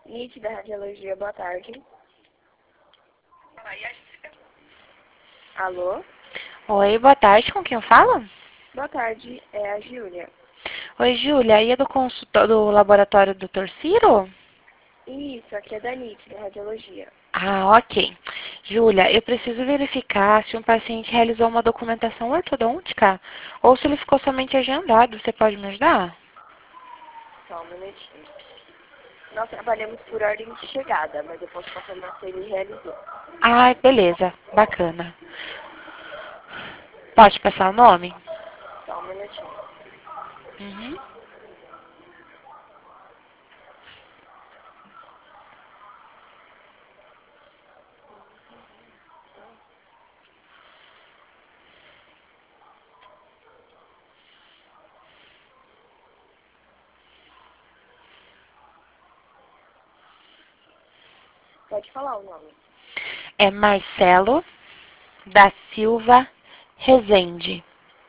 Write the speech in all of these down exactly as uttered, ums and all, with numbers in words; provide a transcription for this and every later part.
Nítida Radiologia, boa tarde. Alô? Oi, boa tarde. Com quem eu falo? Boa tarde, é a Júlia. Oi, Júlia. Aí é do consultório do laboratório do doutor Ciro? Isso, aqui é da Nítida Radiologia. Ah, ok. Júlia, eu preciso verificar se um paciente realizou uma documentação ortodôntica ou se ele ficou somente agendado. Você pode me ajudar? Só um minutinho. Nós trabalhamos por ordem de chegada, mas eu posso confirmar se ele realizou. Ah, beleza. Bacana. Pode passar o nome? Só um minutinho. Uhum. Pode falar o nome. É Marcelo da Silva Rezende.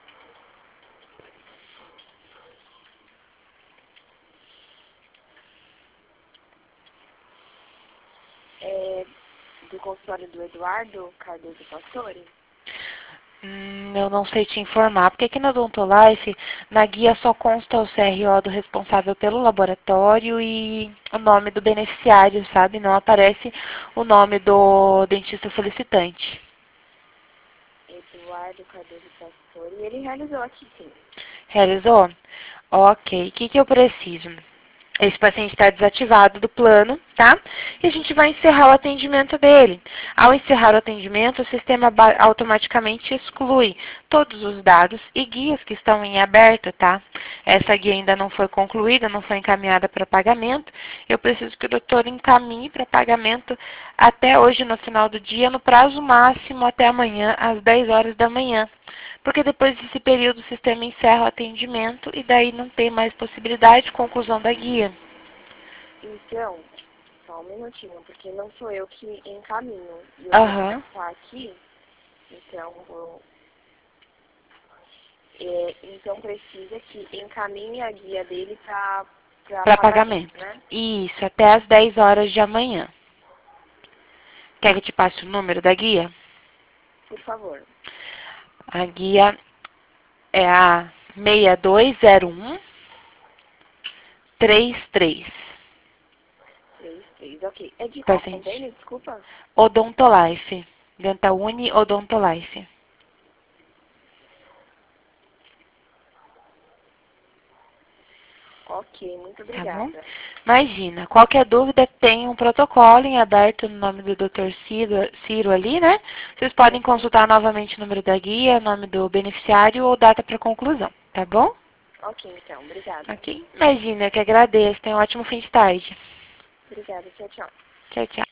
É do consultório do Eduardo Cardoso Pastore? Hum, eu não sei te informar, porque aqui na Odontolife, na guia só consta o C R O do responsável pelo laboratório e o nome do beneficiário, sabe? Não aparece o nome do dentista solicitante. Eduardo Cardoso Pastore. E ele realizou aqui, sim. Realizou? Ok. O que, que eu preciso? Esse paciente está desativado do plano, tá? E a gente vai encerrar o atendimento dele. Ao encerrar o atendimento, o sistema automaticamente exclui todos os dados e guias que estão em aberto, tá? Essa guia ainda não foi concluída, não foi encaminhada para pagamento. Eu preciso que o doutor encaminhe para pagamento até hoje, no final do dia, no prazo máximo até amanhã, às dez horas da manhã. Porque depois desse período o sistema encerra o atendimento e daí não tem mais possibilidade de conclusão da guia. Então, só um minutinho, porque não sou eu que encaminho. E o doutor Aham. está aqui, então vou... É, então precisa que encaminhe a guia dele para Para pagamento, pagamento. né? Isso, até às dez horas de amanhã. Quer que eu te passe o número da guia? Por favor. A guia é a seis dois zero um três três. Três, três, ok. É de qual Paciente. convênio, desculpa? Odontolife. Dentauni Odontolife. Ok, muito Tá bom? obrigada. Imagina, qualquer dúvida tem um protocolo em aberto no nome do doutor Ciro, Ciro ali, né? Vocês podem Uhum. consultar novamente o número da guia, nome do beneficiário ou data para conclusão, tá bom? Ok, então, obrigada. Ok? Imagina, eu que agradeço. Tenha um ótimo fim de tarde. Obrigada, tchau, tchau. Tchau, tchau.